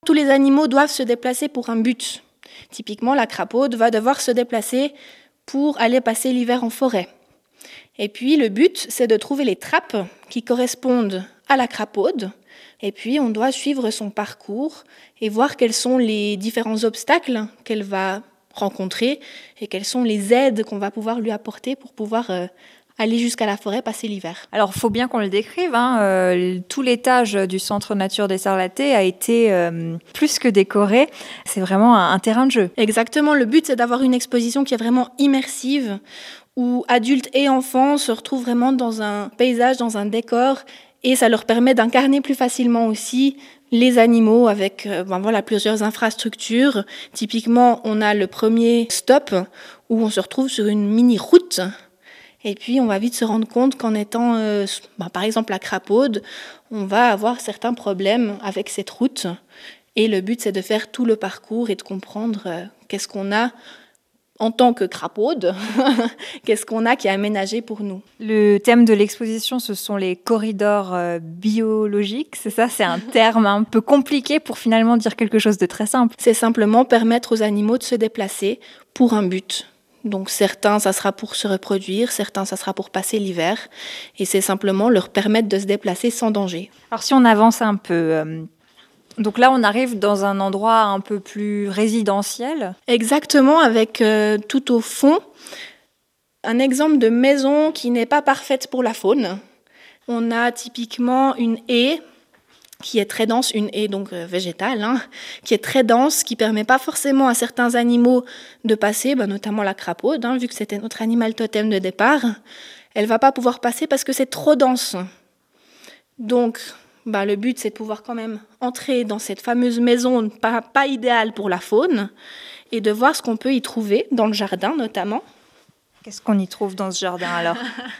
Tous les animaux doivent se déplacer pour un but. Typiquement, la crapaude va devoir se déplacer pour aller passer l'hiver en forêt. Et puis, le but, c'est de trouver les trappes qui correspondent à la crapaude. Et puis, on doit suivre son parcours et voir quels sont les différents obstacles qu'elle va rencontrer et quelles sont les aides qu'on va pouvoir lui apporter pour pouvoir aller jusqu'à la forêt, passer l'hiver. Alors, il faut bien qu'on le décrive. Tout l'étage du Centre Nature d'Essarts-la-Thé a été plus que décoré. C'est vraiment un terrain de jeu. Exactement. Le but, c'est d'avoir une exposition qui est vraiment immersive, où adultes et enfants se retrouvent vraiment dans un paysage, dans un décor, et ça leur permet d'incarner plus facilement aussi les animaux avec plusieurs infrastructures. Typiquement, on a le premier stop où on se retrouve sur une mini-route. Et puis, on va vite se rendre compte qu'en étant, par exemple, la crapaude, on va avoir certains problèmes avec cette route. Et le but, c'est de faire tout le parcours et de comprendre qu'est-ce qu'on a en tant que crapaude, qu'est-ce qu'on a qui est aménagé pour nous. Le thème de l'exposition, ce sont les corridors biologiques, c'est ça? C'est un terme un peu compliqué pour finalement dire quelque chose de très simple. C'est simplement permettre aux animaux de se déplacer pour un but. Donc certains, ça sera pour se reproduire, certains, ça sera pour passer l'hiver. Et c'est simplement leur permettre de se déplacer sans danger. Alors si on avance un peu... Donc là, on arrive dans un endroit un peu plus résidentiel. Exactement, avec tout au fond, un exemple de maison qui n'est pas parfaite pour la faune. On a typiquement une haie qui est très dense, une haie donc végétale, qui est très dense, qui ne permet pas forcément à certains animaux de passer, notamment la crapaude, vu que c'était notre animal totem de départ. Elle ne va pas pouvoir passer parce que c'est trop dense. Donc, le but, c'est de pouvoir quand même entrer dans cette fameuse maison pas idéale pour la faune et de voir ce qu'on peut y trouver, dans le jardin notamment. Qu'est-ce qu'on y trouve dans ce jardin alors?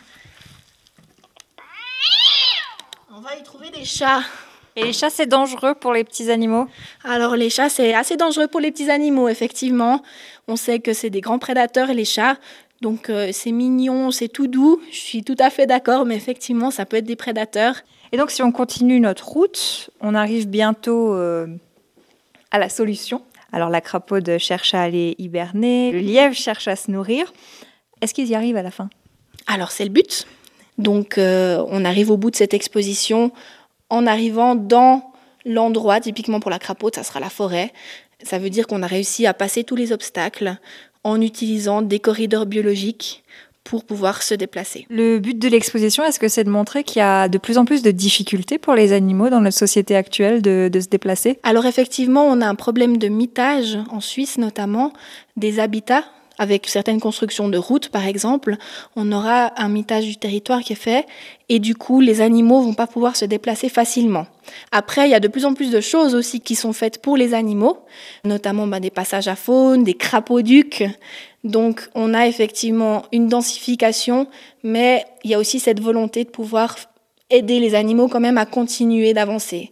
On va y trouver des chats. Et les chats, c'est dangereux pour les petits animaux? Alors les chats, c'est assez dangereux pour les petits animaux, effectivement. On sait que c'est des grands prédateurs, les chats. Donc c'est mignon, c'est tout doux. Je suis tout à fait d'accord, mais effectivement, ça peut être des prédateurs. Et donc, si on continue notre route, on arrive bientôt à la solution. Alors, la crapaude cherche à aller hiberner, le lièvre cherche à se nourrir. Est-ce qu'ils y arrivent à la fin? Alors, c'est le but. Donc, on arrive au bout de cette exposition en arrivant dans l'endroit, typiquement pour la crapaude, ça sera la forêt. Ça veut dire qu'on a réussi à passer tous les obstacles en utilisant des corridors biologiques pour pouvoir se déplacer. Le but de l'exposition, est-ce que c'est de montrer qu'il y a de plus en plus de difficultés pour les animaux dans notre société actuelle de se déplacer? Alors effectivement, on a un problème de mitage, en Suisse notamment, des habitats. Avec certaines constructions de routes, par exemple, on aura un mitage du territoire qui est fait et du coup, les animaux vont pas pouvoir se déplacer facilement. Après, il y a de plus en plus de choses aussi qui sont faites pour les animaux, notamment des passages à faune, des crapauducs. Donc, on a effectivement une densification, mais il y a aussi cette volonté de pouvoir aider les animaux quand même à continuer d'avancer.